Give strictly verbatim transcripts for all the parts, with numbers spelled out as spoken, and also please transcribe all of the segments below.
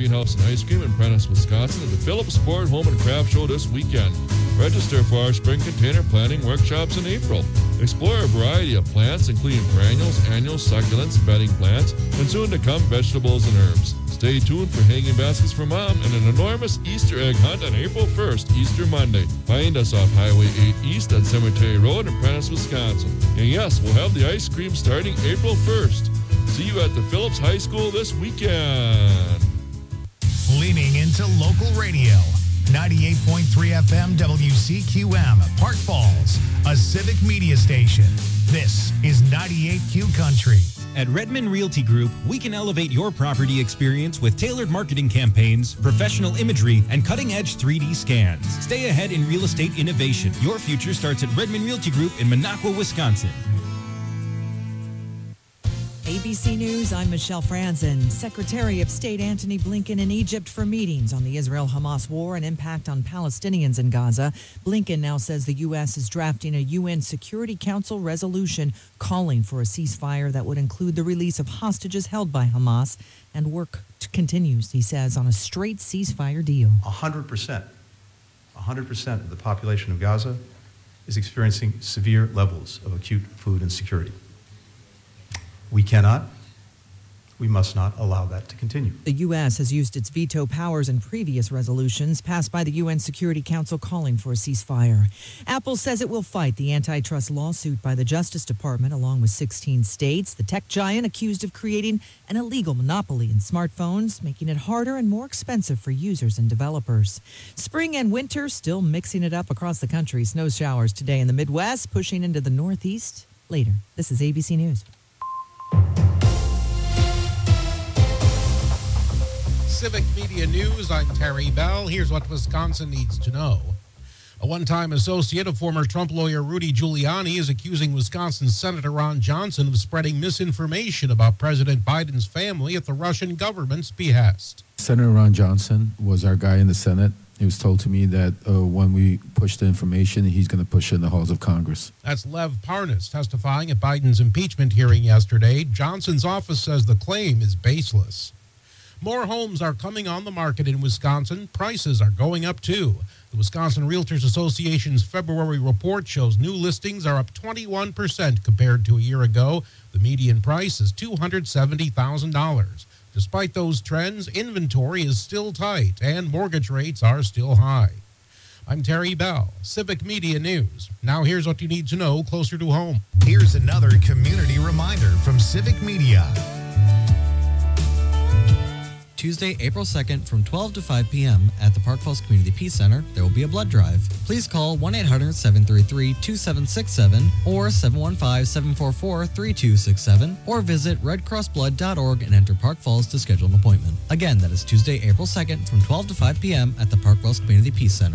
Greenhouse and Ice Cream in Prentice, Wisconsin, at the Phillips Sport Home and Craft Show this weekend. Register for our spring container planting workshops in April. Explore a variety of plants, including perennials, annuals, succulents, bedding plants, and soon to come vegetables and herbs. Stay tuned for hanging baskets for Mom and an enormous Easter egg hunt on April first, Easter Monday. Find us off Highway eight East on Cemetery Road in Prentice, Wisconsin. And yes, we'll have the ice cream starting April first. See you at the Phillips High School this weekend. Leaning into local radio. ninety-eight point three F M W C Q M, Park Falls, a civic media station. This is ninety-eight Q Country. At Redmond Realty Group, we can elevate your property experience with tailored marketing campaigns, professional imagery, and cutting-edge three D scans. Stay ahead in real estate innovation. Your future starts at Redmond Realty Group in Minocqua, Wisconsin. A B C News, I'm Michelle Franzen. Secretary of State Antony Blinken in Egypt for meetings on the Israel-Hamas war and impact on Palestinians in Gaza. Blinken now says the U S is drafting a U N Security Council resolution calling for a ceasefire that would include the release of hostages held by Hamas, and work continues, he says, on a straight ceasefire deal. one hundred percent, one hundred percent of the population of Gaza is experiencing severe levels of acute food insecurity. We cannot, we must not allow that to continue. The U S has used its veto powers in previous resolutions passed by the U N Security Council calling for a ceasefire. Apple says it will fight the antitrust lawsuit by the Justice Department along with sixteen states. The tech giant accused of creating an illegal monopoly in smartphones, making it harder and more expensive for users and developers. Spring and winter still mixing it up across the country. Snow showers today in the Midwest, pushing into the Northeast later. This is A B C News. Civic Media News, I'm Terry Bell. Here's what Wisconsin needs to know. A one-time associate of former Trump lawyer Rudy Giuliani is accusing Wisconsin Senator Ron Johnson of spreading misinformation about President Biden's family at the Russian government's behest. Senator Ron Johnson was our guy in the Senate. It was told to me that uh, when we push the information, he's going to push it in the halls of Congress. That's Lev Parnas testifying at Biden's impeachment hearing yesterday. Johnson's office says the claim is baseless. More homes are coming on the market in Wisconsin. Prices are going up, too. The Wisconsin Realtors Association's February report shows new listings are up twenty-one percent compared to a year ago. The median price is two hundred seventy thousand dollars. Despite those trends, inventory is still tight and mortgage rates are still high. I'm Terry Bell, Civic Media News. Now here's what you need to know closer to home. Here's another community reminder from Civic Media. Tuesday, April second from twelve to five p.m. at the Park Falls Community Peace Center, there will be a blood drive. Please call one eight hundred seven three three two seven six seven or seven one five seven four four three two six seven or visit red cross blood dot org and enter Park Falls to schedule an appointment. Again, that is Tuesday, April second from twelve to five p.m. at the Park Falls Community Peace Center.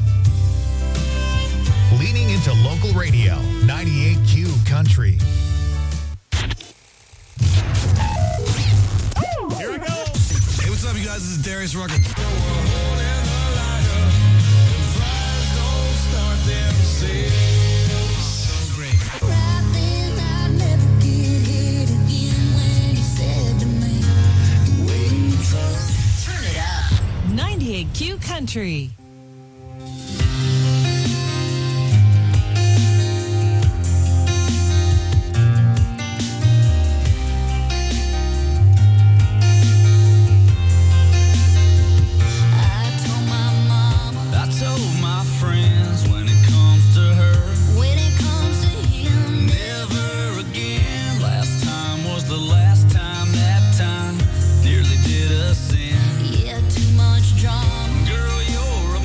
Leaning into local radio, ninety-eight Q Country. Here we go. Hey, what's up, you guys? This is Darius Rucker. So great. Turn it up. ninety-eight Q Country. Girl, you're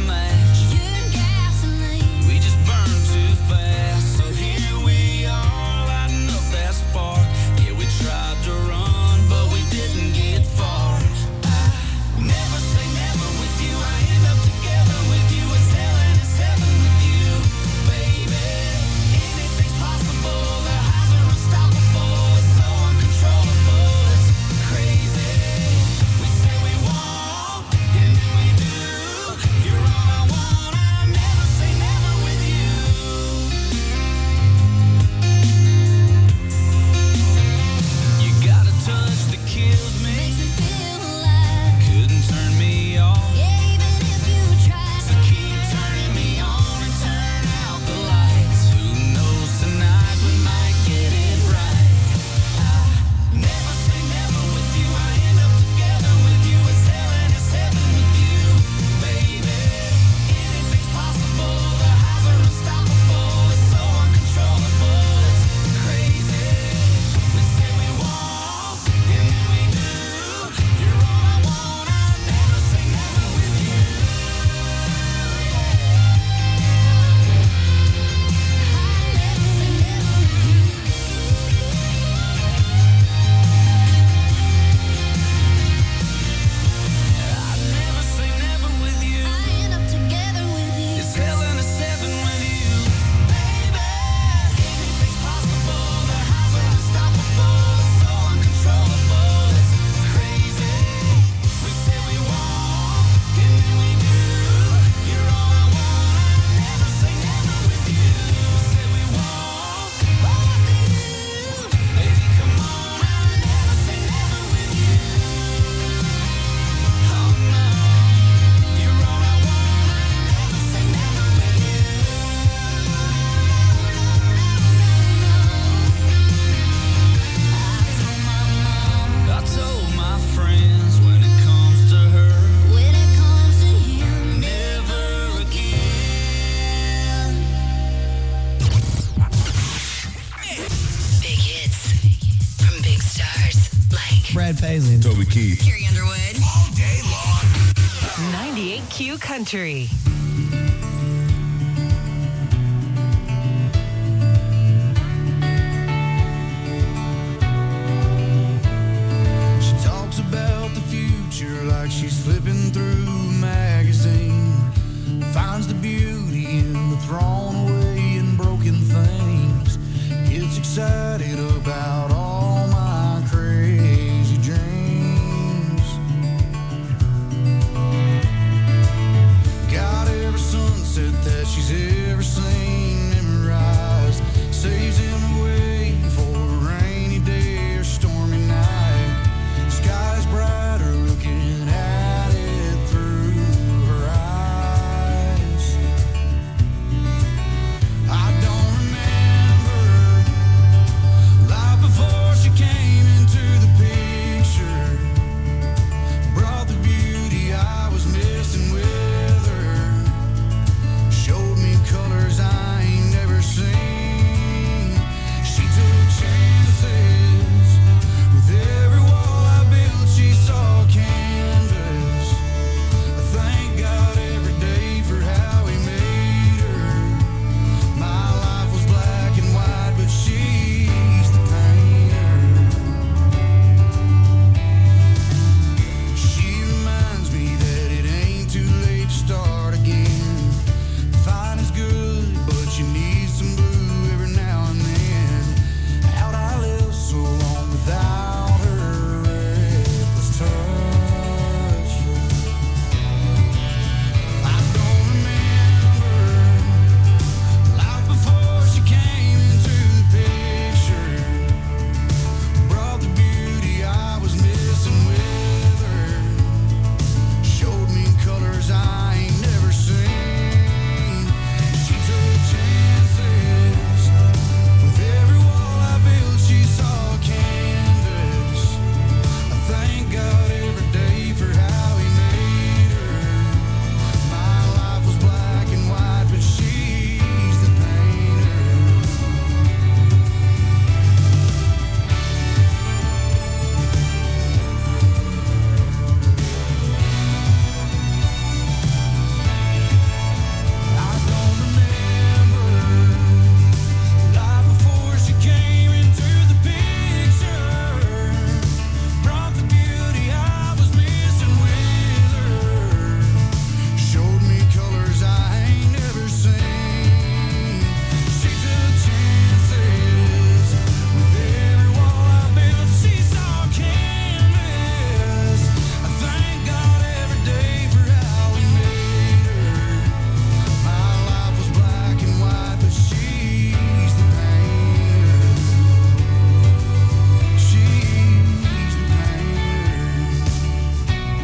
ninety-eight Q Country. She talks about the future like she's flipping through a magazine. Finds the beauty in the thrown away and broken things. Gets excited about all my crazy dreams. Got every sunset that she's ever seen memorized. Saves him away for a rainy day or stormy night. Sky's brighter looking at it through her eyes. I don't remember life before she came into the picture. Brought the beauty I was missing with her. Showed me colors I ain't never seen. She took chances. With every wall I built, she saw canvas. I thank God every day for how he made her. My life was black and white, but she's the painter. She reminds me that it ain't too late to start again. Fine is good, but you need some blue every now and then. How'd I live so long without her reckless touch? I don't remember life before she came into the picture. Brought the beauty I was missing with her. Showed me colors I ain't never seen. She took chances. With every wall I built, she saw canvas. I thank God every day for how he made her. My life was black and white, but she's the painter. I don't remember life before she came into the picture. Brought the beauty I was missing with her. Showed me colors I ain't never seen. She took chances. With every wall I built, she saw canvas. I thank God every day for how he made her. My life was black and white, but she's the painter. She's the painter.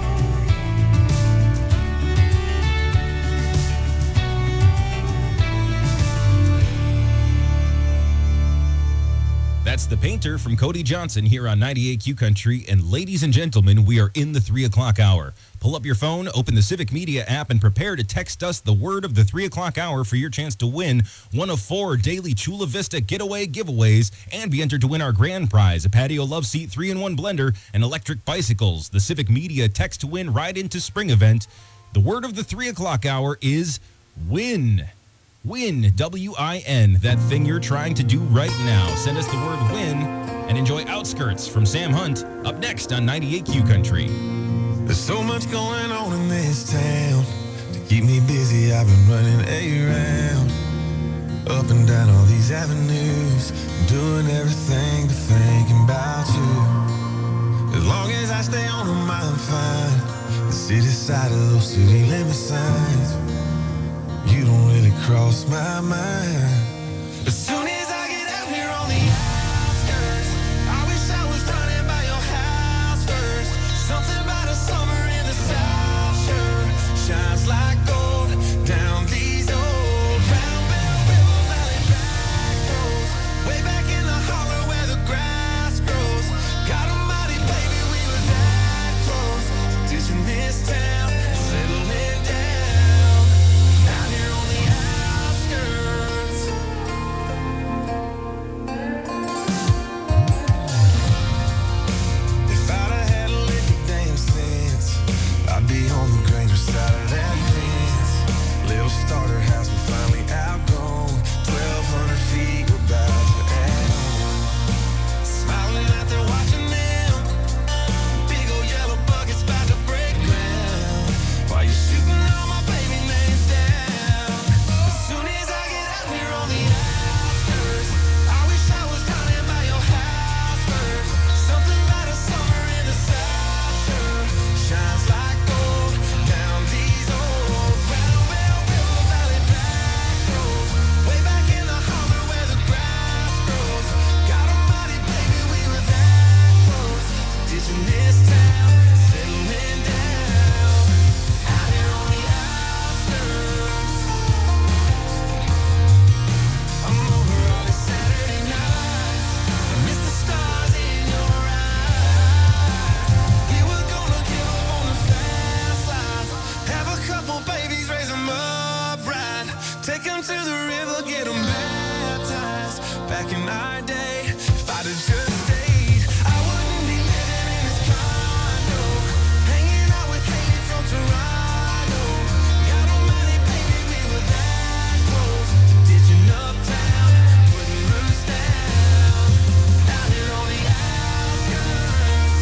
That's The Painter from Cody Johnson here on ninety-eight Q Country. And ladies and gentlemen, we are in the three o'clock hour. Pull up your phone, open the Civic Media app, and prepare to text us the word of the three o'clock hour for your chance to win one of four daily Chula Vista Getaway giveaways and be entered to win our grand prize, a Patio Love Seat three in one blender and electric bicycles. The Civic Media Text to Win Ride into Spring event. The word of the three o'clock hour is win. Win, W I N, that thing you're trying to do right now. Send us the word win and enjoy Outskirts from Sam Hunt up next on ninety-eight Q Country. There's so much going on in this town. To keep me busy, I've been running around. Up and down all these avenues. Doing everything but thinking about you. As long as I stay on them, I'm fine. The city side of those city limit signs. You don't really cross my mind. As soon as I get out here on the outskirts, I wish I was running by your house first. Something about a summer in the South sure shines like gold down these old Round Bell River Valley back roads. Way back in the hollow where the grass grows. God almighty, baby, we were that close. Ditching this town, settling down. Out here on the outskirts. them to the river, get them baptized. Back in our day, if I'd have just stayed, I wouldn't be living in this condo, hanging out with Haley from Toronto. God almighty, baby, we were that close to ditching uptown, putting roots down, down here on the outskirts.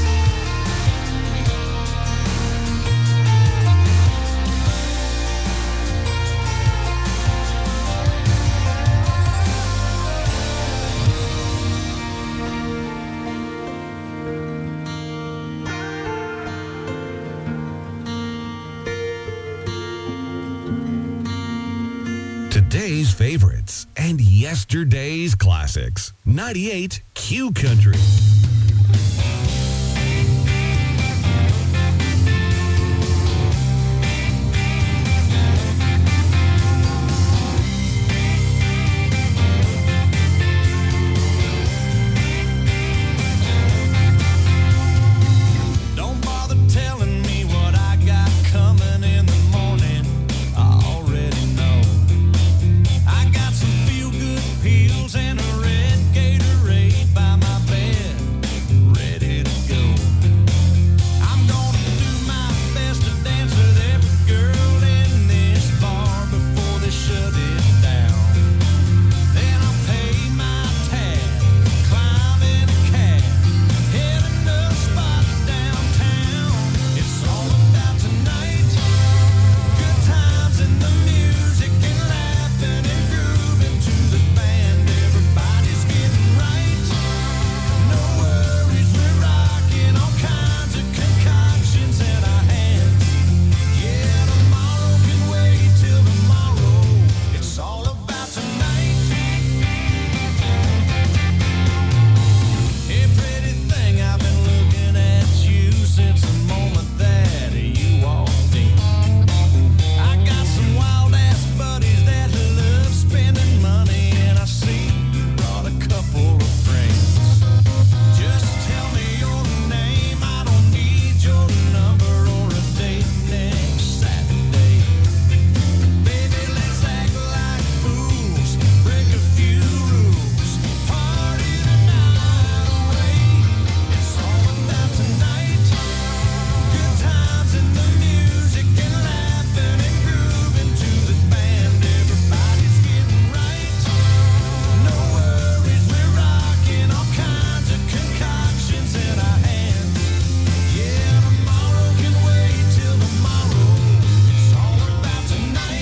Today's favorites and yesterday's classics. ninety-eight Q Country. Don't bother telling me what I got coming in the morning. I already know. I got some feel-good pills and a red Gatorade by my bed, ready to go. I'm gonna do my best to dance with every girl in this bar before they shut it down. Then I'll pay my tab, climb in a cab, heading to a spot downtown. It's all about tonight, good times and the music and laughing and grooving to the band. Everybody's getting right, no worries, we're rocking all kinds of concoctions in our hands. Yeah, tomorrow can wait till tomorrow. It's all about tonight. Hey, pretty thing, I've been looking at you since the moment that you walked in. I got some wild ass buddies that love spending money, and I see you brought a couple of friends. Just tell me your name, I don't need your number or a date next Saturday. Baby, let's act like fools, break a few rules, party the night away. It's all about tonight, good times and the music and laughing and grooving to the band. Everybody's getting right, no worries, we're rocking all kinds of concoctions in our hands. Yeah, tomorrow can wait till tomorrow. It's all about tonight.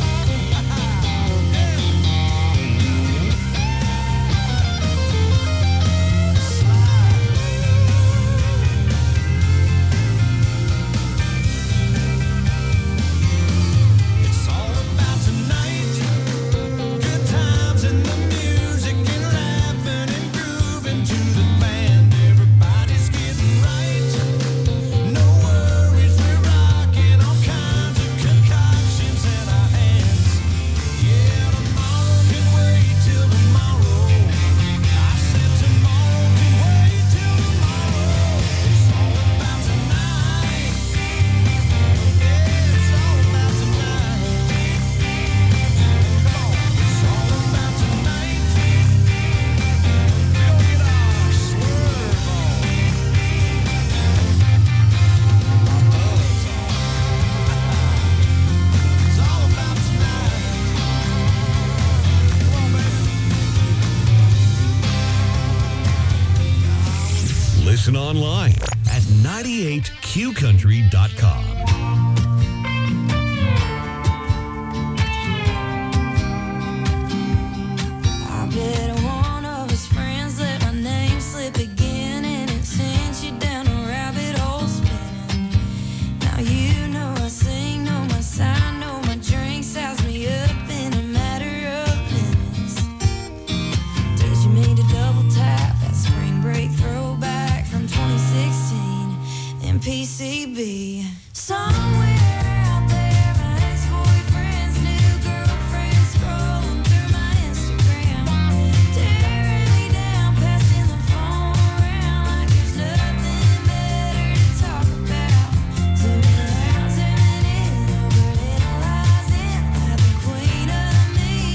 It's all about tonight, good times and the music and laughing and grooving to the band. Everybody's getting right, no worries, we're rocking all kinds of concoctions in our hands. Yeah, tomorrow can wait till tomorrow. I said tomorrow can wait till tomorrow. It's all about tonight. Yeah, it's all about tonight. Come on, it's all about tonight. We gon' get our swerve on, our buzz on. It's all about tonight. Come on, baby. Listen online at ninety-eight q country dot com. I bet one of his friends let my name slip again, and it sent you down a rabbit hole spinning. Now you know I sing, know my sign, know my drink, size me up in a matter of minutes. Did you mean to double tap that spring break throwback from twenty sixteen in P C B? Somewhere out there, my ex-boyfriend's new girlfriend scrolling through my Instagram, tearing me down, passing the phone around like there's nothing better to talk about. Zooming out, zooming in, overanalyzing like the queen of me.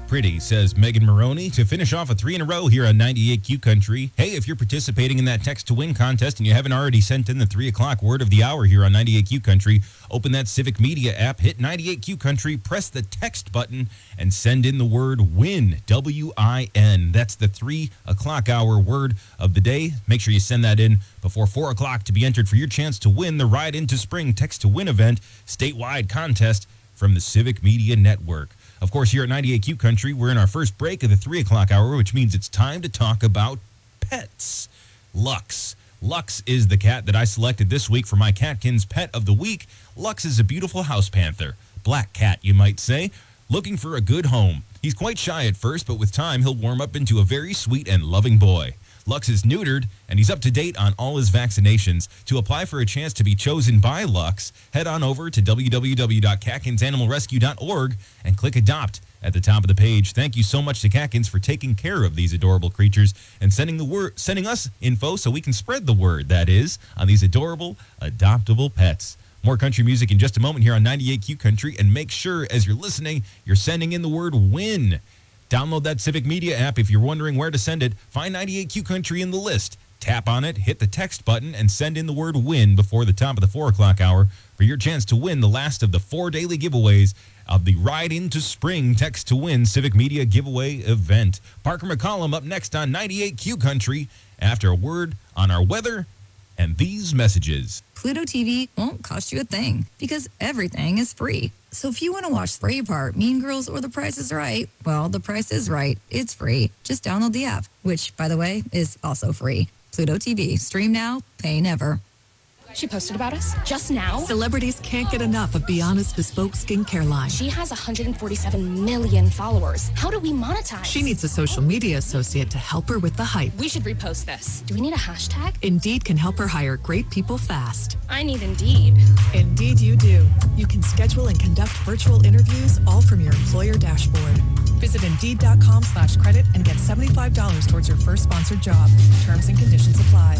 Pretty, says Megan Maroney, to finish off a three in a row here on ninety-eight Q Country. Hey, if you're participating in that text to win contest and you haven't already sent in the three o'clock word of the hour here on ninety-eight Q Country, open that Civic Media app, hit ninety-eight Q Country, press the text button, and send in the word WIN, W I N. That's the three o'clock hour word of the day. Make sure you send that in before four o'clock to be entered for your chance to win the Ride into Spring Text to Win event, statewide contest from the Civic Media Network. Of course, here at ninety-eight Q Country, we're in our first break of the three o'clock hour, which means it's time to talk about pets. Lux. Lux is the cat that I selected this week for my Catkins Pet of the Week. Lux is a beautiful house panther. Black cat, you might say, looking for a good home. He's quite shy at first, but with time, he'll warm up into a very sweet and loving boy. Lux is neutered, and he's up to date on all his vaccinations. To apply for a chance to be chosen by Lux, head on over to w w w dot catkins animal rescue dot org and click Adopt at the top of the page. Thank you so much to Catkins for taking care of these adorable creatures and sending the word, sending us info so we can spread the word, that is, on these adorable, adoptable pets. More country music in just a moment here on ninety-eight Q Country, and make sure as you're listening, you're sending in the word WIN. Download that Civic Media app. If you're wondering where to send it, find ninety-eight Q Country in the list. Tap on it, hit the text button, and send in the word WIN before the top of the four o'clock hour for your chance to win the last of the four daily giveaways of the Ride into Spring Text to Win Civic Media Giveaway event. Parker McCollum up next on ninety-eight Q Country after a word on our weather and these messages. Pluto T V won't cost you a thing because everything is free. So if you want to watch Braveheart, Mean Girls, or The Price is Right, well, The Price is Right. It's free. Just download the app, which, by the way, is also free. Pluto T V. Stream now, pay never. She posted about us just now. Celebrities can't get enough of Be Honest Bespoke skincare line. She has one hundred forty-seven million followers. How do we monetize? She needs a social media associate to help her with the hype. We should repost this. Do we need a hashtag? Indeed can help her hire great people fast. I need Indeed. Indeed you do. You can schedule and conduct virtual interviews all from your employer dashboard. Visit Indeed.com slash credit and get seventy-five dollars towards your first sponsored job. Terms and conditions apply.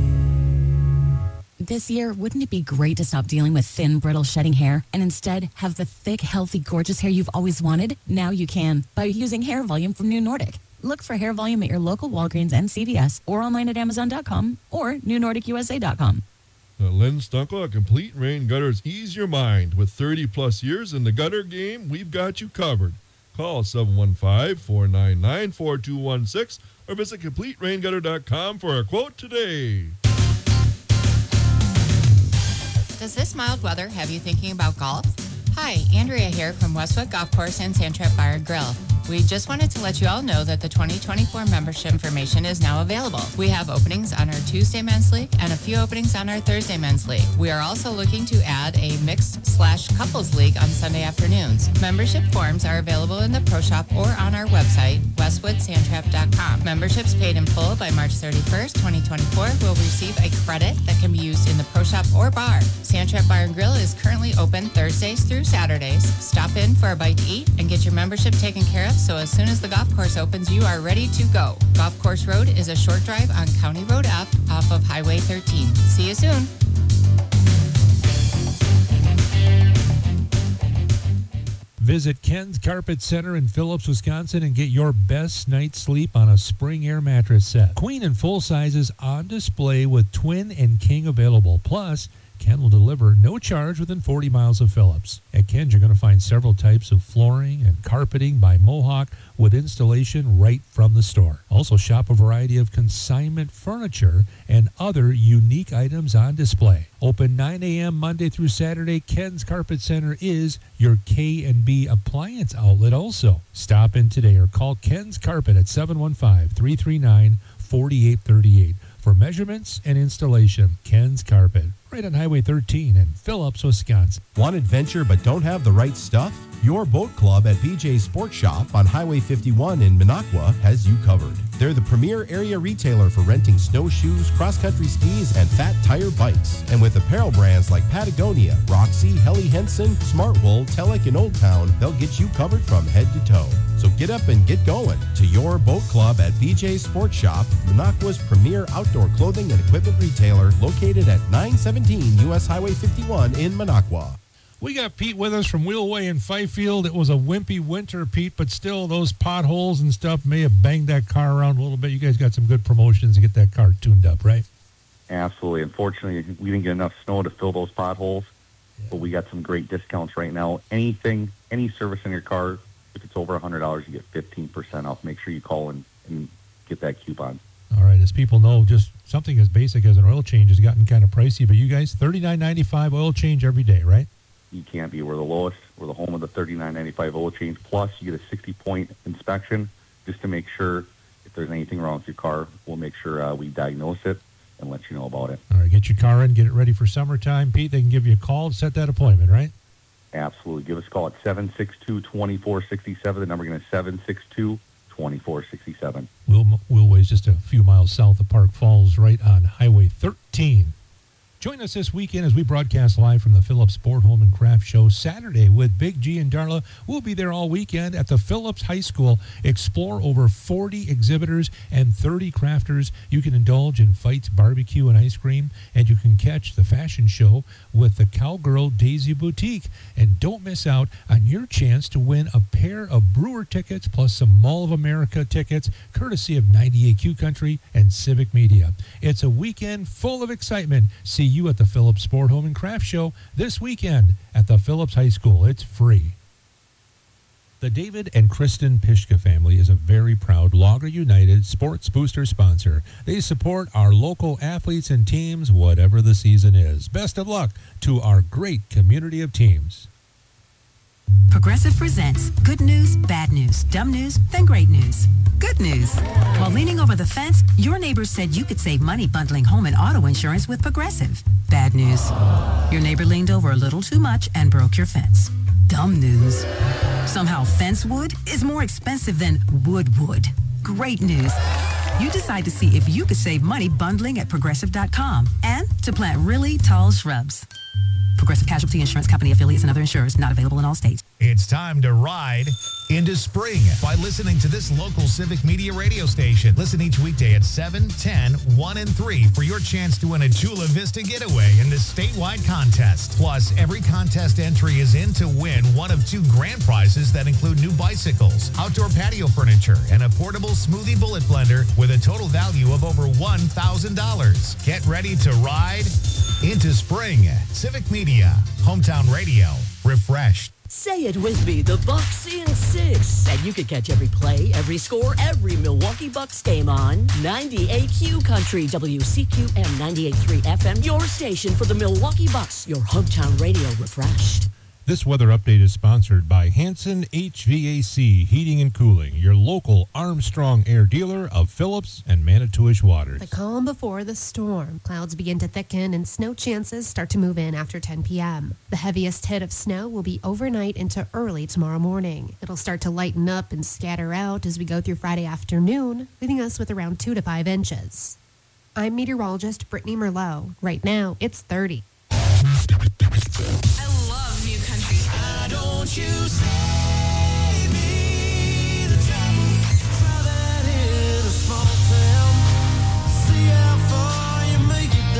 This year, wouldn't it be great to stop dealing with thin, brittle, shedding hair and instead have the thick, healthy, gorgeous hair you've always wanted? Now you can by using Hair Volume from New Nordic. Look for Hair Volume at your local Walgreens and C V S or online at amazon dot com or new nordic u s a dot com. Uh, Len Stunkel, Complete Rain Gutters, ease your mind. With thirty plus years in the gutter game, we've got you covered. Call seven one five, four nine nine, four two one six or visit complete rain gutter dot com for a quote today. Does this mild weather have you thinking about golf? Hi, Andrea here from Westwood Golf Course and Sandtrap Bar and Grill. We just wanted to let you all know that the twenty twenty-four membership information is now available. We have openings on our Tuesday Men's League and a few openings on our Thursday Men's League. We are also looking to add a mixed slash couples league on Sunday afternoons. Membership forms are available in the Pro Shop or on our website, westwood sandtrap dot com. Memberships paid in full by March thirty-first, twenty twenty-four will receive a credit that can be used in the Pro Shop or bar. Sandtrap Bar and Grill is currently open Thursdays through Saturdays. Stop in for a bite to eat and get your membership taken care of so as soon as the golf course opens, you are ready to go. Golf Course Road is a short drive on County Road F off of Highway thirteen. See you soon. Visit Ken's Carpet Center in Phillips, Wisconsin and get your best night's sleep on a spring air mattress set. Queen and full sizes on display with twin and king available. Plus, Ken will deliver no charge within forty miles of Phillips. At Ken's, you're going to find several types of flooring and carpeting by Mohawk with installation right from the store. Also shop a variety of consignment furniture and other unique items on display. Open nine a.m. Monday through Saturday, Ken's Carpet Center is your K and B appliance outlet also. Stop in today or call Ken's Carpet at seven one five, three three nine, four eight three eight for measurements and installation. Ken's Carpet, right on Highway thirteen in Phillips, Wisconsin. Want adventure but don't have the right stuff? Your boat club at B J Sports Shop on Highway fifty-one in Minocqua has you covered. They're the premier area retailer for renting snowshoes, cross-country skis, and fat tire bikes. And with apparel brands like Patagonia, Roxy, Helly Hansen, Smartwool, Telek, and Old Town, they'll get you covered from head to toe. So get up and get going to your boat club at B J Sports Shop, Minocqua's premier outdoor clothing and equipment retailer located at nine seventeen U S Highway fifty-one in Minocqua. We got Pete with us from Wheelway in Fifield. It was a wimpy winter, Pete, but still those potholes and stuff may have banged that car around a little bit. You guys got some good promotions to get that car tuned up, right? Absolutely. Unfortunately, we didn't get enough snow to fill those potholes, yeah. but we got some great discounts right now. Anything, any service in your car, if it's over one hundred dollars, you get fifteen percent off. Make sure you call and, and get that coupon. All right. As people know, just something as basic as an oil change has gotten kind of pricey, but you guys, thirty-nine ninety-five oil change every day, right? You can't be. We're the lowest. We're the home of the thirty-nine ninety-five oil change. Plus, you get a sixty-point inspection just to make sure if there's anything wrong with your car. We'll make ssure uh, we diagnose it and let you know about it. All right, get your car in, get it ready for summertime. Pete, they can give you a call and set that appointment, right? Absolutely. Give us a call at seven six two, two four six seven. The number again is seven six two, two four six seven. Will Wheelway's just a few miles south of Park Falls, right on Highway thirteen. Join us this weekend as we broadcast live from the Phillips Sport Home and Craft Show Saturday with Big G and Darla. We'll be there all weekend at the Phillips High School. Explore over forty exhibitors and thirty crafters. You can indulge in fights, barbecue, and ice cream. And you can catch the fashion show with the Cowgirl Daisy Boutique. And don't miss out on your chance to win a pair of Brewer tickets plus some Mall of America tickets, courtesy of ninety-eight Q Country and Civic Media. It's a weekend full of excitement. See you at the Phillips Sport Home and Craft Show this weekend at the Phillips High School. It's free. The David and Kristen Pishka family is a very proud Logger United Sports Booster sponsor. They support our local athletes and teams, whatever the season is. Best of luck to our great community of teams. Progressive presents good news, bad news, dumb news, then great news. Good news. While leaning over the fence, your neighbors said you could save money bundling home and auto insurance with Progressive. Bad news. Your neighbor leaned over a little too much and broke your fence. Dumb news. Somehow fence wood is more expensive than wood wood. Great news. You decide to see if you could save money bundling at Progressive dot com and to plant really tall shrubs. Progressive Casualty Insurance Company affiliates and other insurers not available in all states. It's time to ride into spring by listening to this local Civic Media radio station. Listen each weekday at seven, ten, one, and three for your chance to win a Chula Vista getaway in the statewide contest. Plus, every contest entry is in to win one of two grand prizes that include new bicycles, outdoor patio furniture, and a portable smoothie bullet blender with a total value of over one thousand dollars. Get ready to ride into spring. Civic Media, hometown radio, refreshed. Say it with me, the Bucks in six. And you can catch every play, every score, every Milwaukee Bucks game on ninety-eight Q Country, W C Q M ninety-eight point three F M, your station for the Milwaukee Bucks, your hometown radio refreshed. This weather update is sponsored by Hanson H V A C Heating and Cooling, your local Armstrong Air dealer of Phillips and Manitowish waters. The calm before the storm. Clouds begin to thicken and snow chances start to move in after ten p.m. The heaviest hit of snow will be overnight into early tomorrow morning. It'll start to lighten up and scatter out as we go through Friday afternoon, leaving us with around two to five inches. I'm meteorologist Brittany Merlot. Right now, it's thirty. Don't you save me the trouble? Try that in a small town. See how far you make it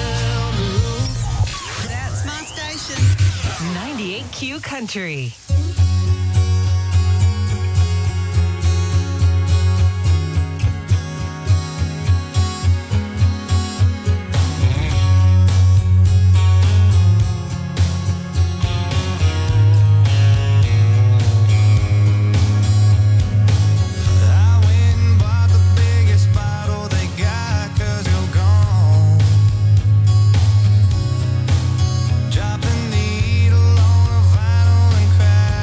down. That's my station. ninety-eight Q Country. Dropping needle on a vinyl and crack.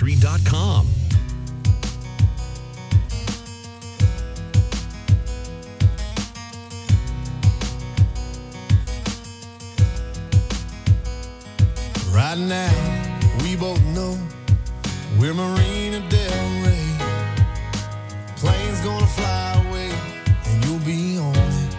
country dot com. Right now, we both know we're Marina Del Rey. Plane's gonna fly away, and you'll be on it.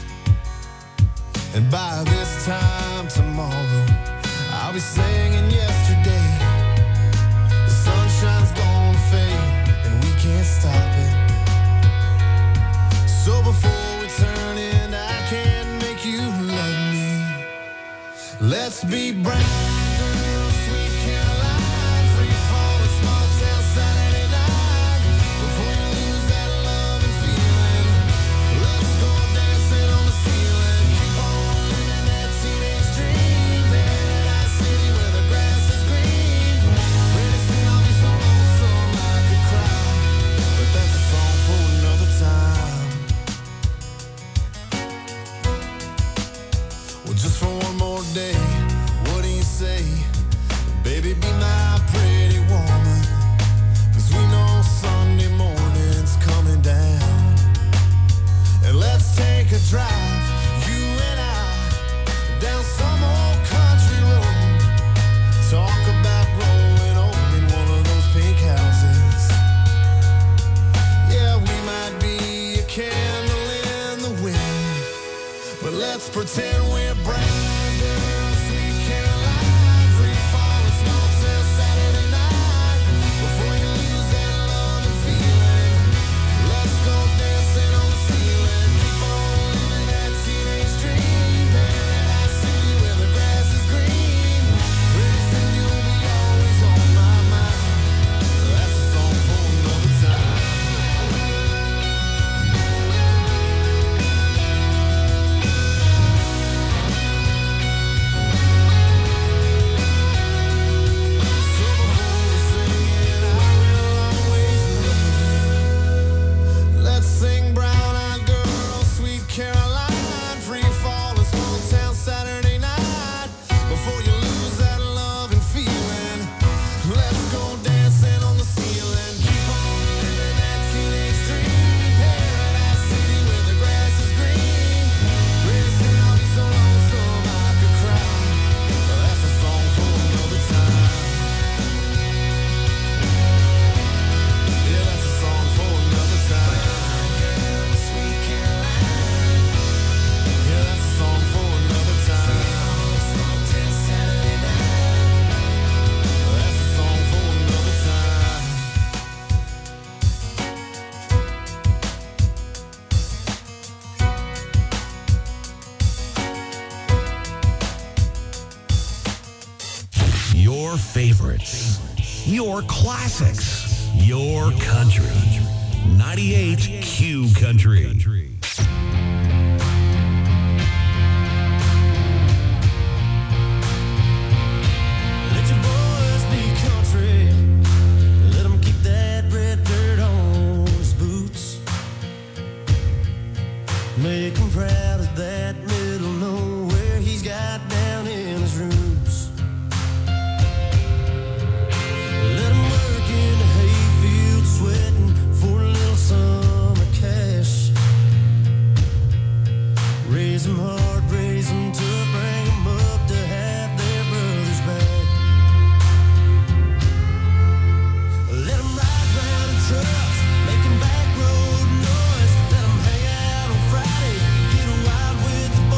And by this time tomorrow, I'll be singing yesterday. The sunshine's gonna fade, and we can't stop it. So before we turn in, I can't make you love me. Let's be brown. Just for one more day, what do you say? Baby, be my pretty woman, 'cause we know Sunday morning's coming down. And let's take a drive, you and I, down some old country road. Talk about growing old in one of those pink houses. Yeah, we might be a candle in the wind, but let's pretend we're brown. Your favorites, your classics, your country. ninety-eight Q Country. Let your boys be country. Let them keep that red dirt on his boots. Make him proud of that middle nowhere he's got down in his roots. Let him work in the hayfield, sweating for a little summer cash. Raise them hard, raise them tough, bring them up to have their brothers back. Let them ride round in trucks, making back road noise. Let them hang out on Friday, get wild with the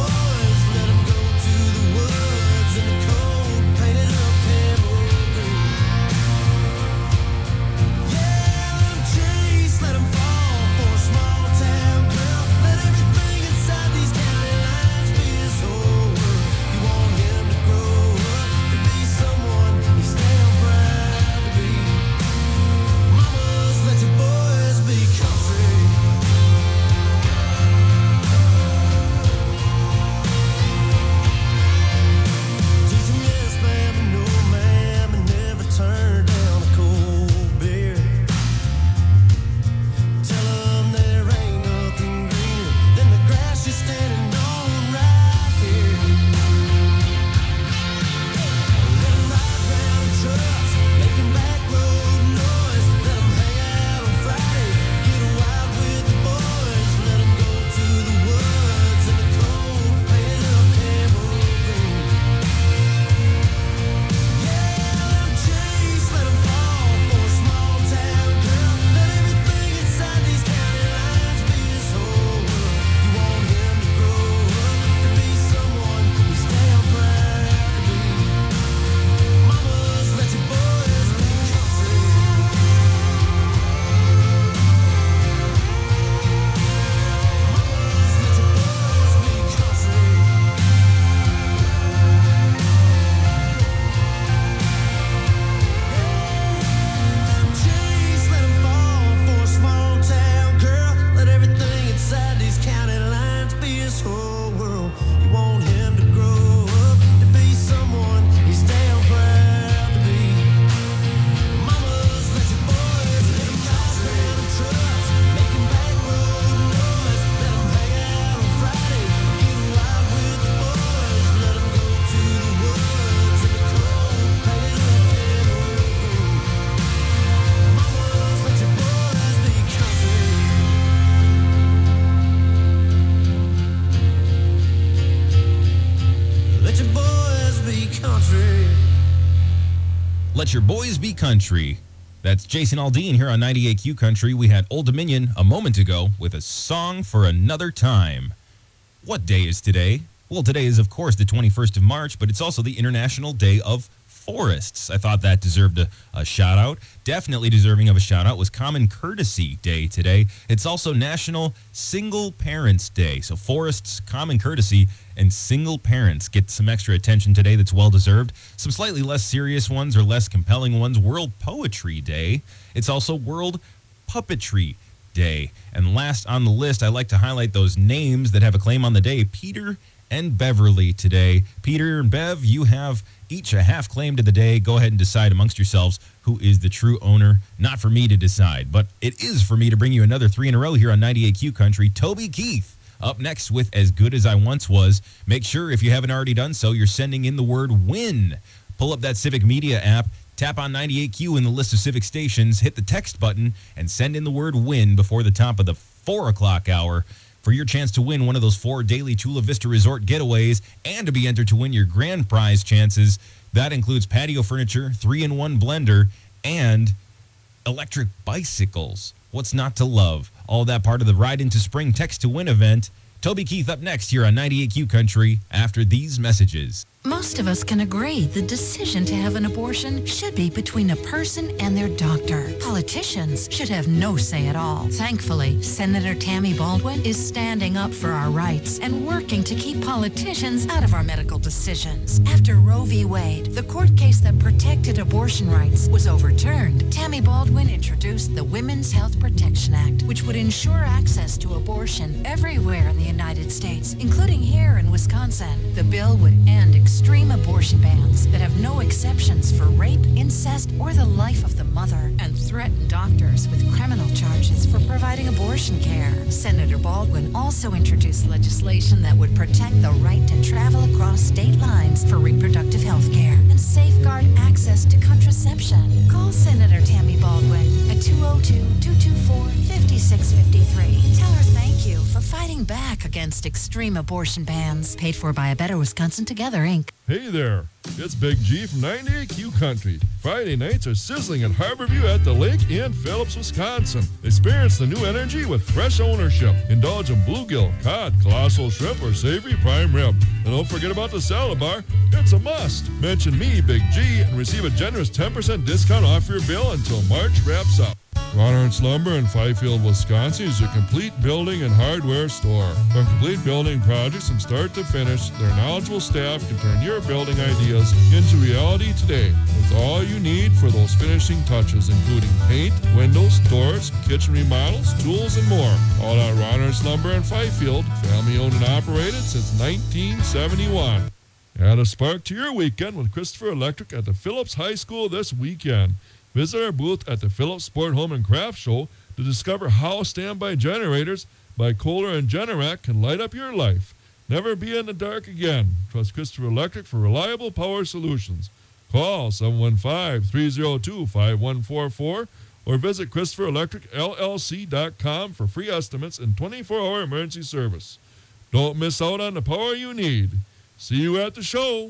Let Your Boys Be Country. That's Jason Aldean here on ninety-eight Q Country. We had Old Dominion a moment ago with a song for another time. What day is today? Well, today is, of course, the twenty-first of March, but it's also the International Day of Forests. I thought that deserved a, a shout-out. Definitely deserving of a shout-out was Common Courtesy Day today. It's also National Single Parents Day. So forests, common courtesy, and single parents get some extra attention today that's well-deserved. Some slightly less serious ones or less compelling ones. World Poetry Day. It's also World Puppetry Day. And last on the list, I like to highlight those names that have a claim on the day. Peter and Beverly today. Peter and Bev, you have each a half claim to the day. Go ahead and decide amongst yourselves who is the true owner. Not for me to decide, but it is for me to bring you another three in a row here on ninety-eight Q Country. Toby Keith up next with As Good As I Once Was. Make sure, if you haven't already done so, you're sending in the word WIN. Pull up that Civic Media app, tap on ninety-eight Q in the list of Civic stations, hit the text button, and send in the word WIN before the top of the four o'clock hour for your chance to win one of those four daily Chula Vista Resort getaways and to be entered to win your grand prize chances. That includes patio furniture, three in one blender, and electric bicycles. What's not to love? All that part of the Ride into Spring Text to Win event. Toby Keith up next here on ninety-eight Q Country after these messages. Most of us can agree the decision to have an abortion should be between a person and their doctor. Politicians should have no say at all. Thankfully, Senator Tammy Baldwin is standing up for our rights and working to keep politicians out of our medical decisions. After Roe v. Wade, the court case that protected abortion rights, was overturned, Tammy Baldwin introduced the Women's Health Protection Act, which would ensure access to abortion everywhere in the United States, including here in Wisconsin. The bill would end extreme abortion bans that have no exceptions for rape, incest, or the life of the mother, and threaten doctors with criminal charges for providing abortion care. Senator Baldwin also introduced legislation that would protect the right to travel across state lines for reproductive health care and safeguard access to contraception. Call Senator Tammy Baldwin at two oh two, two two four, five six five three. Tell her thank you for fighting back against extreme abortion bans. Paid for by A Better Wisconsin Together, Incorporated. Hey there, it's Big G from ninety-eight Q Country. Friday nights are sizzling at Harborview at the lake in Phillips, Wisconsin. Experience the new energy with fresh ownership. Indulge in bluegill, cod, colossal shrimp, or savory prime rib. And don't forget about the salad bar. It's a must. Mention me, Big G, and receive a generous ten percent discount off your bill until March wraps up. Ron Ernst Lumber in Fifield, Wisconsin is your complete building and hardware store. From complete building projects from start to finish, their knowledgeable staff can turn your building ideas into reality today with all you need for those finishing touches, including paint, windows, doors, kitchen remodels, tools, and more. All at Ron Ernst Lumber in Fifield, family owned and operated since nineteen seventy-one. Add a spark to your weekend with Christopher Electric at the Phillips High School this weekend. Visit our booth at the Phillips Sport Home and Craft Show to discover how standby generators by Kohler and Generac can light up your life. Never be in the dark again. Trust Christopher Electric for reliable power solutions. Call seven one five, three oh two, five one four four or visit Christopher Electric L L C dot com for free estimates and twenty-four hour emergency service. Don't miss out on the power you need. See you at the show.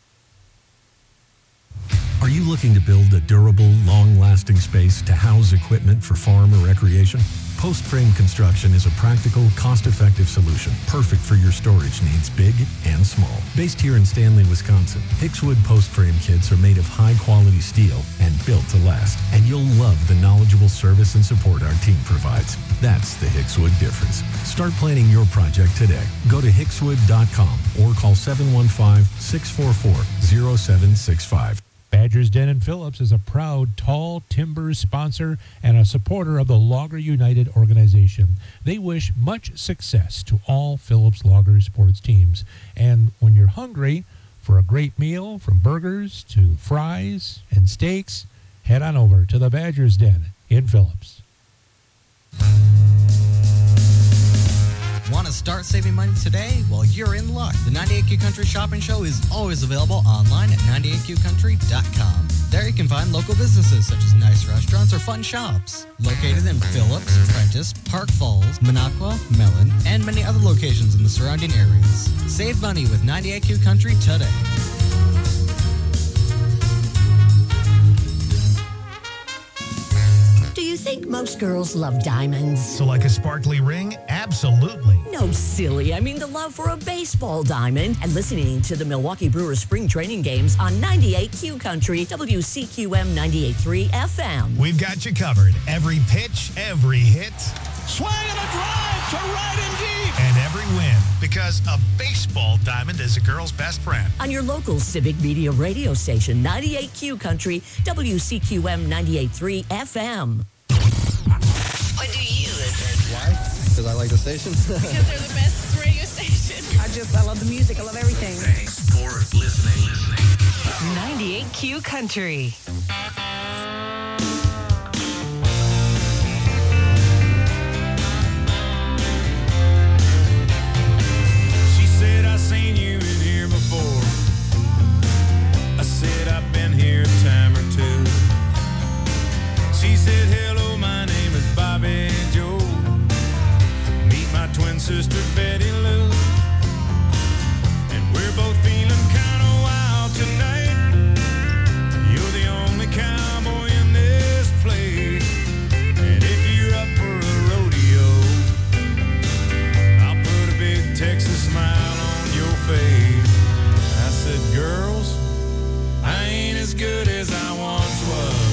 Are you looking to build a durable, long-lasting space to house equipment for farm or recreation? Post Frame Construction is a practical, cost-effective solution, perfect for your storage needs, big and small. Based here in Stanley, Wisconsin, Hickswood Post Frame kits are made of high-quality steel and built to last. And you'll love the knowledgeable service and support our team provides. That's the Hickswood difference. Start planning your project today. Go to hickswood dot com or call seven one five, six four four, zero seven six five. Badger's Den in Phillips is a proud Tall Timbers sponsor and a supporter of the Logger United organization. They wish much success to all Phillips Logger sports teams. And when you're hungry for a great meal, from burgers to fries and steaks, head on over to the Badger's Den in Phillips. Want to start saving money today? Well, you're in luck. The ninety-eight Q Country Shopping Show is always available online at ninety-eight q country dot com. There you can find local businesses such as nice restaurants or fun shops. Located in Phillips, Prentice, Park Falls, Minocqua, Mellon, and many other locations in the surrounding areas. Save money with ninety-eight Q Country today. think most girls love diamonds. So like a sparkly ring? Absolutely. No, silly. I mean the love for a baseball diamond. And listening to the Milwaukee Brewers spring training games on ninety-eight Q Country, W C Q M ninety-eight point three F M. We've got you covered. Every pitch, every hit. Swing and a drive to right and deep. And every win. Because a baseball diamond is a girl's best friend. On your local Civic Media radio station, ninety-eight Q Country, W C Q M ninety-eight point three F M. Why do you listen? Why? Because I like the station. Because they're the best radio station. I just, I love the music. I love everything. Thanks for listening. listening. ninety-eight Q Country. She said, I seen you in here before. I said, I've been here a time or two. She said, hello, my name is Bobby Joe. Meet my twin sister, Betty Lou. And we're both feeling kind of wild tonight. You're the only cowboy in this place. And if you're up for a rodeo, I'll put a big Texas smile on your face. I said, girls, I ain't as good as I once was.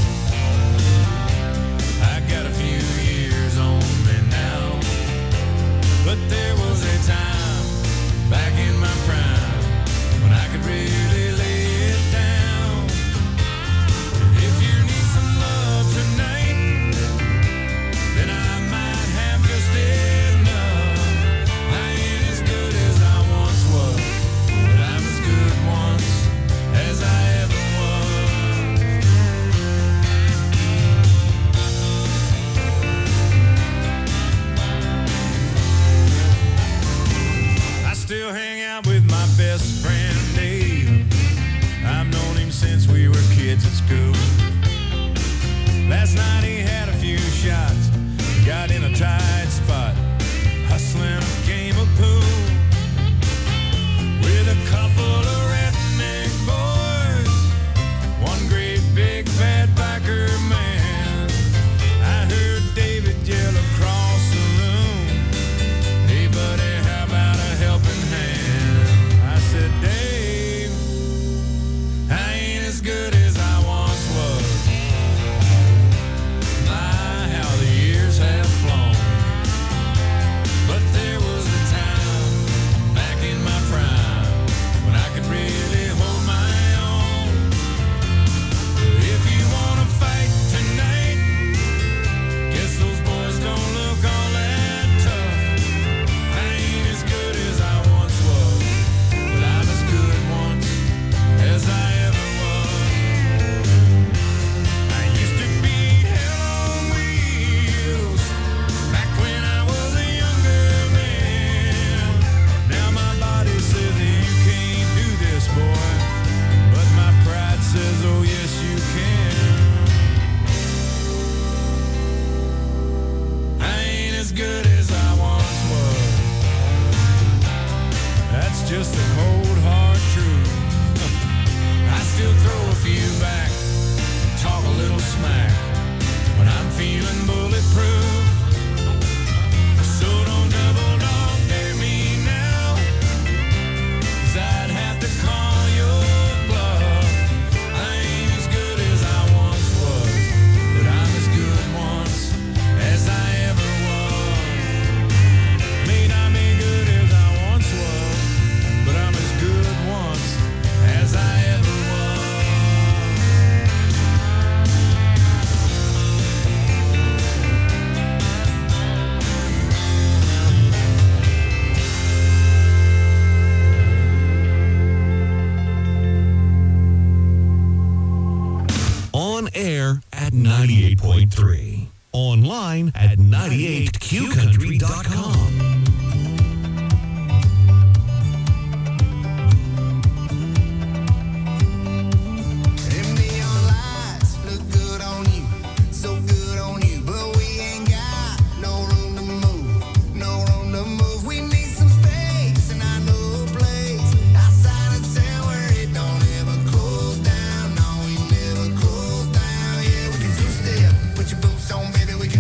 I got a few years on me now. But there was a time back in my prime when I could really lay it down. And if you need some love tonight, then I might have just enough. I ain't as good as I once was, but I'm as good once as I ever was. I still hang out with my best friend Dave. I've known him since we were kids at school. Last night he had a few shots, got in a tight spot, hustling a game of pool with a couple of redneck boys, one great big fat biker man. I heard David yell across the room, hey buddy, how about a helping hand? I said, Dave, I ain't as good as I once was. My, how the years have flown. But there was a time back in my prime when I could really hold my own. If you wanna fight tonight, guess those boys don't look all that tough. I ain't as good as I once was, but I'm as good once as I ever was. I used to be hell on wheels back when I was a younger man. Now my body says that you can't do this, boy, but my pride says, oh yes you can. I ain't as good as I once was. That's just the cold hard truth. I still throw a few back, talk a little smack when I'm feeling bulletproof. So don't double dog dare me now, 'cause I'd have to call your bluff. I ain't as good as I once was, but I'm as good once as I ever was. May not be good as I once was, but I'm as good once as I ever was. On air at ninety-eight point three. Online at ninety-eight q country dot com. Them neon lights look good on you, so good on you, but we ain't got no room to move, no room to move. We need some space, and I know a place outside of town where it don't ever close down. No, we never close down. Yeah, we can two-step, put your boots on, baby. We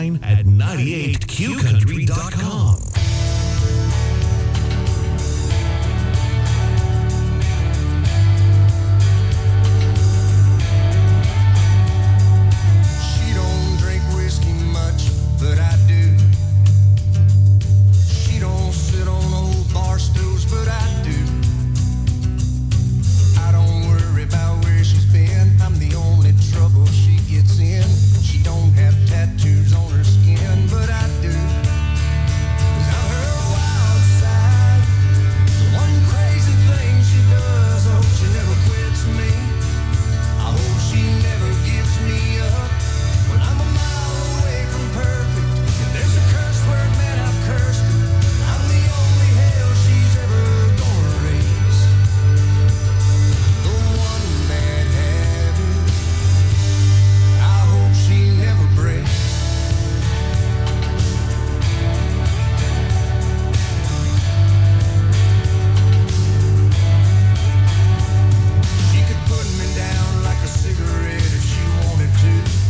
online at ninety-eight q country dot com. She don't drink whiskey much, but I do. She don't sit on old bar stools, but I do. I don't worry about where she's been. I'm the only trouble she gets in. She don't have tattoos on her skin, but I do. 'Cause I'm her wild side. The one crazy thing she does, I hope she never quits me. I hope she never gives me up. When I'm a mile away from perfect, if there's a curse word, man, I've cursed it. I'm the only hell she's ever gonna raise. The one bad habit I hope she never breaks. She could put me down like a cigarette if she wanted to.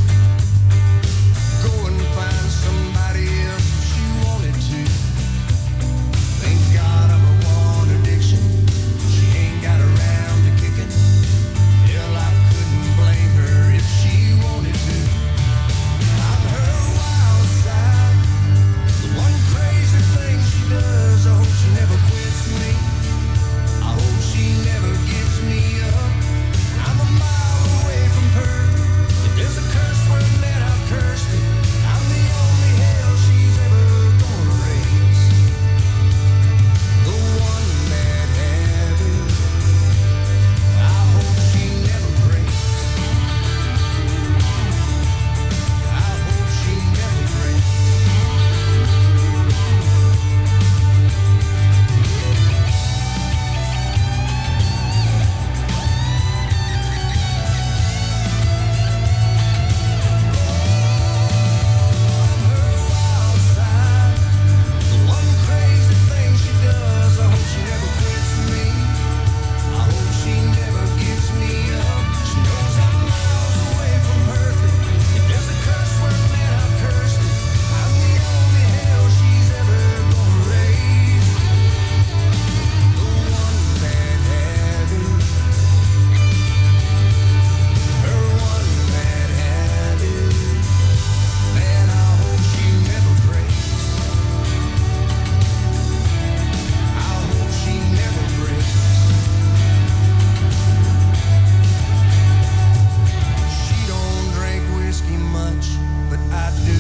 Go and find somebody else if she wanted to. Thank God I'm a one addiction. She ain't got around to kicking. Hell, I couldn't blame her if she wanted to. I'm her wild side. The one crazy thing she does, I hope she never quits me. I hope she never gives me up. I'm a mile away from perfect. If there's a curse word, man, I've cursed it. I'm the only hell she's ever gonna raise. The one bad habit I hope she never breaks. I hope she never breaks. The one crazy thing she does, I hope she never quits me. I hope she never gives me up. She knows I'm miles away from perfect. If there's a curse word, man, I've cursed it. I'm the only hell she's ever gonna raise. The one bad habit. Her one bad habit. Man, I hope she never breaks. I hope she never breaks. She don't drink whiskey much, but I do.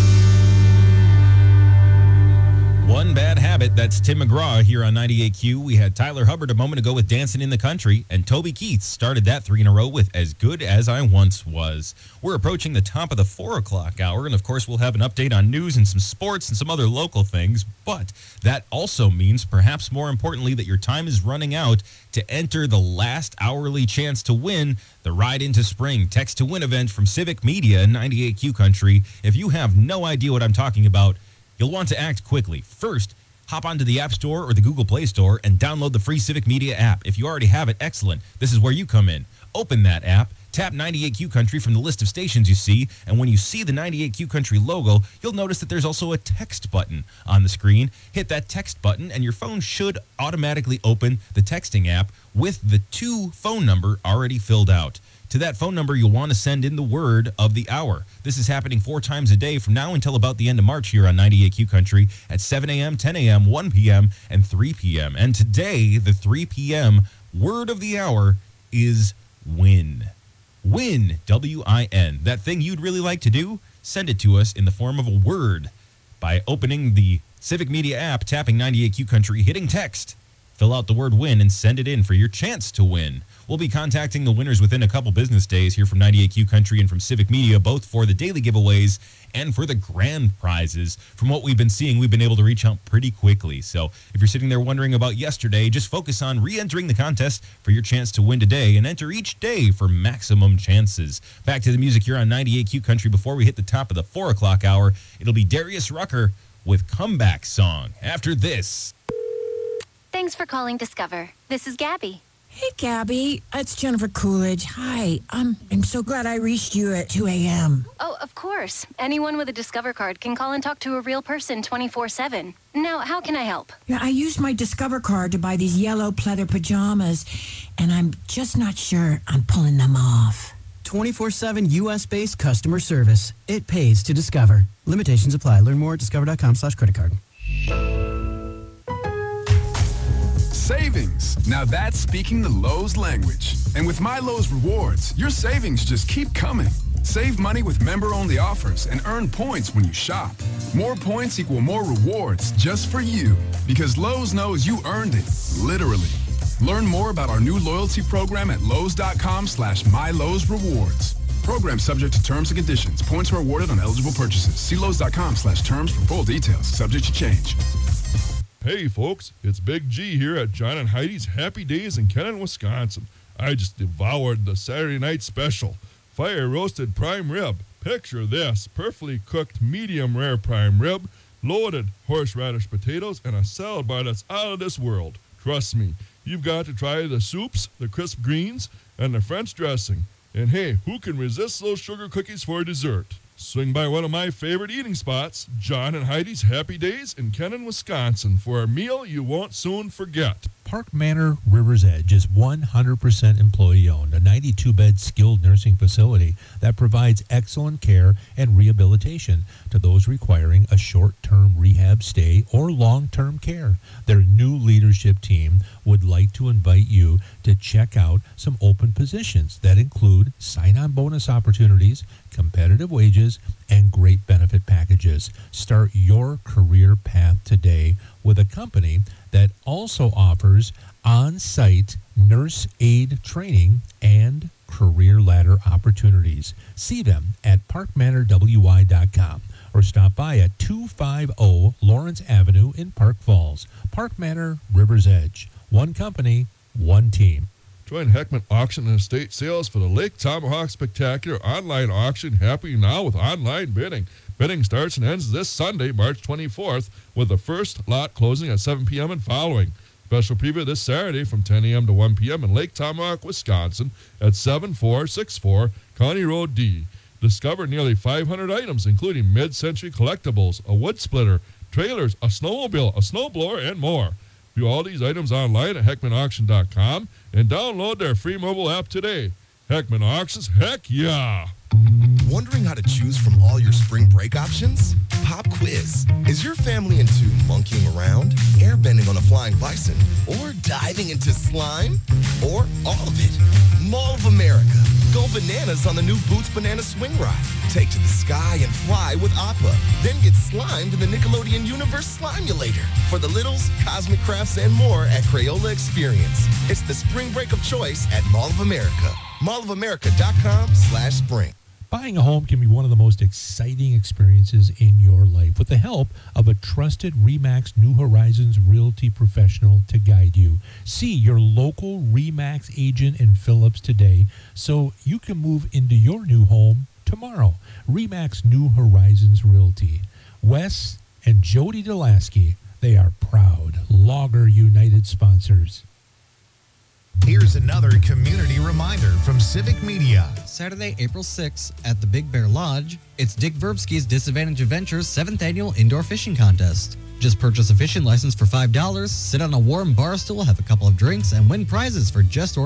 One Bad Habit, that's Tim McGraw here on ninety-eight Q. We had Tyler Hubbard a moment ago with Dancing in the Country, and Toby Keith started that three in a row with As Good As I Once Was. We're approaching the top of the four o'clock hour, and of course we'll have an update on news and some sports and some other local things, but that also means, perhaps more importantly, that your time is running out to enter the last hourly chance to win the Ride into Spring Text to Win event from Civic Media in ninety-eight Q Country. If you have no idea what I'm talking about, you'll want to act quickly. First, hop onto the App Store or the Google Play Store and download the free Civic Media app. If you already have it, excellent. This is where you come in. Open that app, tap ninety-eight Q Country from the list of stations you see, and when you see the ninety-eight Q Country logo, you'll notice that there's also a text button on the screen. Hit that text button, and your phone should automatically open the texting app with the to phone number already filled out. To that phone number, you'll want to send in the word of the hour. This is happening four times a day from now until about the end of March here on ninety-eight Q Country at seven a.m., ten a.m., one p.m., and three p.m. And today, the three p.m. word of the hour is win. Win, W I N. That thing you'd really like to do? Send it to us in the form of a word by opening the Civic Media app, tapping ninety-eight Q Country, hitting text. Fill out the word win and send it in for your chance to win. We'll be contacting the winners within a couple business days here from ninety-eight Q Country and from Civic Media, both for the daily giveaways and for the grand prizes. From what we've been seeing, we've been able to reach out pretty quickly. So if you're sitting there wondering about yesterday, just focus on re-entering the contest for your chance to win today and enter each day for maximum chances. Back to the music here on ninety-eight Q Country. Before we hit the top of the four o'clock hour, it'll be Darius Rucker with Comeback Song. After this. Thanks for calling Discover. This is Gabby. Hey, Gabby. It's Jennifer Coolidge. Hi. Um, I'm so glad I reached you at two a.m. Oh, of course. Anyone with a Discover card can call and talk to a real person twenty-four seven. Now, how can I help? Yeah, I used my Discover card to buy these yellow pleather pajamas, and I'm just not sure I'm pulling them off. twenty-four seven U S-based customer service. It pays to Discover. Limitations apply. Learn more at discover.com slash credit card. Savings. Now that's speaking the Lowe's language. And with My Lowe's Rewards, your savings just keep coming. Save money with member-only offers and earn points when you shop. More points equal more rewards just for you. Because Lowe's knows you earned it, literally. Learn more about our new loyalty program at lowes.com slash MyLowe'sRewards. Program subject to terms and conditions. Points are awarded on eligible purchases. See lowes.com slash terms for full details. Subject to change. Hey folks, it's Big G here at John and Heidi's Happy Days in Kenton, Wisconsin. I just devoured the Saturday night special. Fire roasted prime rib. Picture this, perfectly cooked medium rare prime rib, loaded horseradish potatoes, and a salad bar that's out of this world. Trust me, you've got to try the soups, the crisp greens, and the French dressing. And hey, who can resist those sugar cookies for dessert? Swing by one of my favorite eating spots, John and Heidi's Happy Days in Kenton, Wisconsin, for a meal you won't soon forget. Park Manor River's Edge is one hundred percent employee-owned, a ninety-two bed skilled nursing facility that provides excellent care and rehabilitation to those requiring a short-term rehab stay or long-term care. Their new leadership team would like to invite you to check out some open positions that include sign-on bonus opportunities, competitive wages, and great benefit packages. Start your career path today with a company that also offers on-site nurse aid training and career ladder opportunities. See them at park manor w y dot com or stop by at two fifty Lawrence Avenue in Park Falls. Park Manor River's Edge. One company, one team. Join Heckman Auction and Estate Sales for the Lake Tomahawk Spectacular online auction happening now with online bidding. Bidding starts and ends this Sunday, March twenty-fourth, with the first lot closing at seven p.m. and following. Special preview this Saturday from ten a.m. to one p.m. in Lake Tomahawk, Wisconsin at seven four six four County Road D. Discover nearly five hundred items, including mid-century collectibles, a wood splitter, trailers, a snowmobile, a snowblower, and more. View all these items online at heckman auction dot com and download their free mobile app today. Heckman Auctions, heck yeah! Wondering how to choose from all your spring break options? Pop quiz. Is your family into monkeying around, airbending on a flying bison, or diving into slime? Or all of it? Mall of America. Go bananas on the new Boots Banana Swing Ride. Take to the sky and fly with Appa. Then get slimed in the Nickelodeon Universe Slimulator. For the littles, cosmic crafts, and more at Crayola Experience. It's the spring break of choice at Mall of America. mall of america dot com slash spring. Buying a home can be one of the most exciting experiences in your life with the help of a trusted RE/MAX New Horizons Realty professional to guide you. See your local RE/MAX agent in Phillips today so you can move into your new home tomorrow. RE/MAX New Horizons Realty. Wes and Jody Delasky, they are proud Logger United sponsors. Here's another community reminder from Civic Media. Saturday, April sixth at the Big Bear Lodge, it's Dick Verbsky's Disadvantage Adventures seventh Annual Indoor Fishing Contest. Just purchase a fishing license for five dollars, sit on a warm bar stool, have a couple of drinks, and win prizes for just ordering